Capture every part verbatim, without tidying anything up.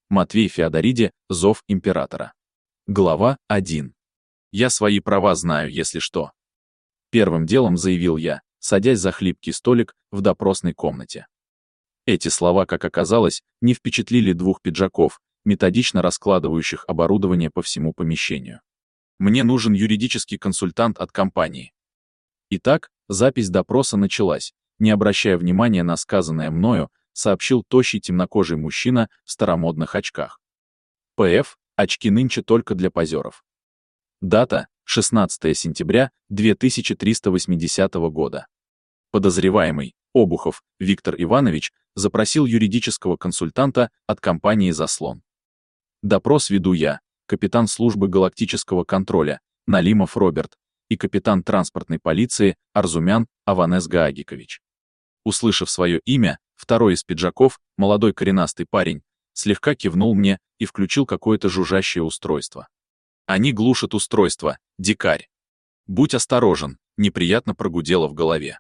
Матвей Феодориди, зов императора. Глава один. Я свои права знаю, если что. Первым делом заявил я, садясь за хлипкий столик в допросной комнате. Эти слова, как оказалось, не впечатлили двух пиджаков, методично раскладывающих оборудование по всему помещению. Мне нужен юридический консультант от компании. Итак, запись допроса началась. Не обращая внимания на сказанное мною, сообщил тощий темнокожий мужчина в старомодных очках. ПФ, очки нынче только для позеров. Дата — шестнадцатое сентября две тысячи триста восьмидесятого года. Подозреваемый, Обухов Виктор Иванович, запросил юридического консультанта от компании «Заслон». Допрос веду я, капитан службы галактического контроля Налимов Роберт и капитан транспортной полиции Арзумян Аванес Гаагикович. Услышав свое имя, второй из пиджаков, молодой коренастый парень, слегка кивнул мне и включил какое-то жужжащее устройство. Они глушат устройство, дикарь. Будь осторожен, неприятно прогудело в голове.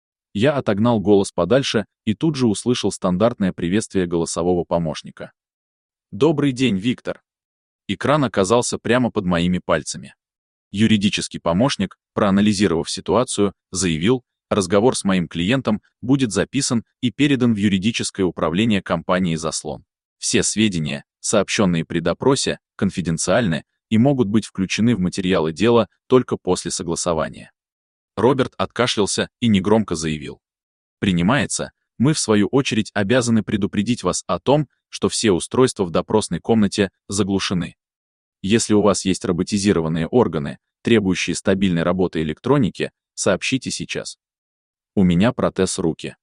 Я отогнал голос подальше и тут же услышал стандартное приветствие голосового помощника. «Добрый день, Виктор». Экран оказался прямо под моими пальцами. Юридический помощник, проанализировав ситуацию, заявил, разговор с моим клиентом будет записан и передан в юридическое управление компании «Заслон». Все сведения, сообщенные при допросе, конфиденциальны и могут быть включены в материалы дела только после согласования. Роберт откашлялся и негромко заявил. «Принимается, мы в свою очередь обязаны предупредить вас о том, что все устройства в допросной комнате заглушены. Если у вас есть роботизированные органы, требующие стабильной работы электроники, сообщите сейчас. У меня протез руки».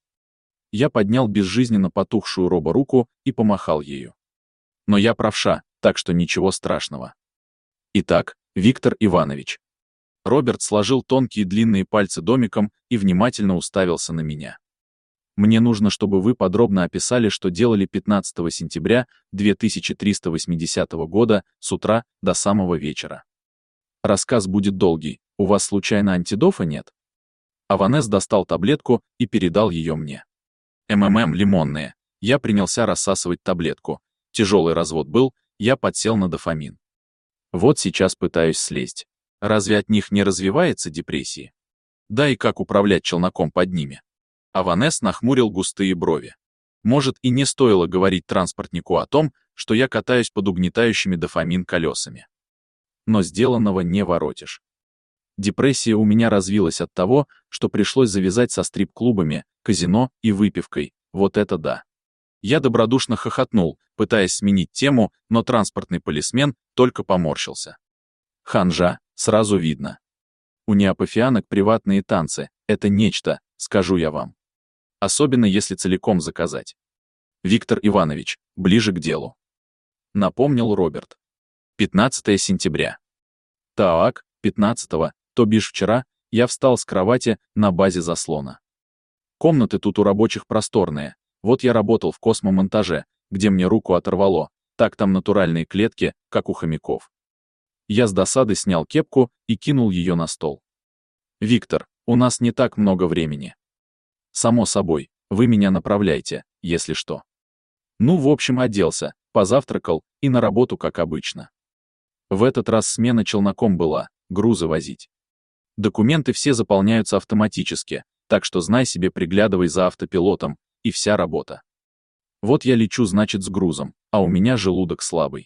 Я поднял безжизненно потухшую роборуку и помахал ею. Но я правша, так что ничего страшного. Итак, Виктор Иванович. Роберт сложил тонкие длинные пальцы домиком и внимательно уставился на меня. Мне нужно, чтобы вы подробно описали, что делали пятнадцатого сентября две тысячи триста восьмидесятого года с утра до самого вечера. Рассказ будет долгий, у вас случайно антидофа нет? Аванес достал таблетку и передал ее мне. МММ лимонные. Я принялся рассасывать таблетку. Тяжелый развод был, я подсел на дофамин. Вот сейчас пытаюсь слезть. Разве от них не развивается депрессия? Да и как управлять челноком под ними? Аванес нахмурил густые брови. Может, и не стоило говорить транспортнику о том, что я катаюсь под угнетающими дофамин колесами. Но сделанного не воротишь. Депрессия у меня развилась от того, что пришлось завязать со стрип-клубами, казино и выпивкой. Вот это да. Я добродушно хохотнул, пытаясь сменить тему, но транспортный полисмен только поморщился. Ханжа, сразу видно. У неопофианок приватные танцы — это нечто, скажу я вам. Особенно если целиком заказать. Виктор Иванович, ближе к делу. Напомнил Роберт. пятнадцатое сентября. Так, пятнадцатого, то бишь вчера, я встал с кровати на базе Заслона. Комнаты тут у рабочих просторные. Вот я работал в космомонтаже, где мне руку оторвало, так там натуральные клетки, как у хомяков. Я с досады снял кепку и кинул ее на стол. «Виктор, у нас не так много времени. Само собой, вы меня направляйте, если что». Ну, в общем, оделся, позавтракал и на работу, как обычно. В этот раз смена челноком была, грузы возить. Документы все заполняются автоматически, так что знай себе, приглядывай за автопилотом, и вся работа. Вот я лечу, значит, с грузом, а у меня желудок слабый.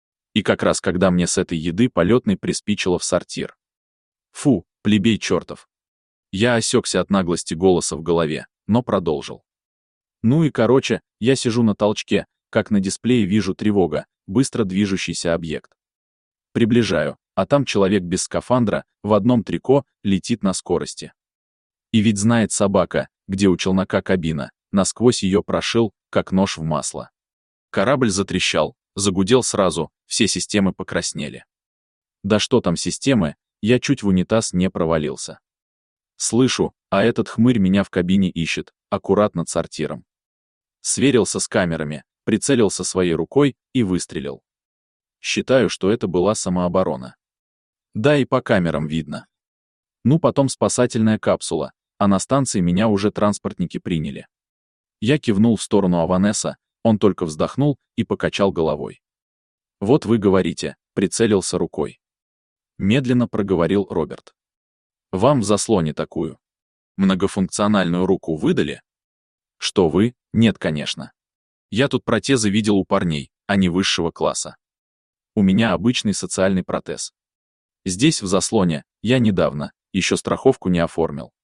И как раз когда мне с этой еды полетной приспичило в сортир. Фу, плебей чертов. Я осекся от наглости голоса в голове, но продолжил. Ну и короче, я сижу на толчке, как на дисплее вижу тревога, быстро движущийся объект. Приближаю, а там человек без скафандра, в одном трико, летит на скорости. И ведь знает собака, где у челнока кабина, насквозь ее прошил, как нож в масло. Корабль затрещал, загудел сразу, все системы покраснели. Да что там системы, я чуть в унитаз не провалился. Слышу, а этот хмырь меня в кабине ищет, аккурат над сортиром. Сверился с камерами, прицелился своей рукой и выстрелил. Считаю, что это была самооборона. Да и по камерам видно. Ну потом спасательная капсула, а на станции меня уже транспортники приняли. Я кивнул в сторону Аванеса, Он только вздохнул и покачал головой. «Вот вы говорите», — прицелился рукой. Медленно проговорил Роберт. «Вам в заслоне такую многофункциональную руку выдали?» «Что вы? Нет, конечно. Я тут протезы видел у парней, а не высшего класса. У меня обычный социальный протез. Здесь, в заслоне, я недавно, еще страховку не оформил.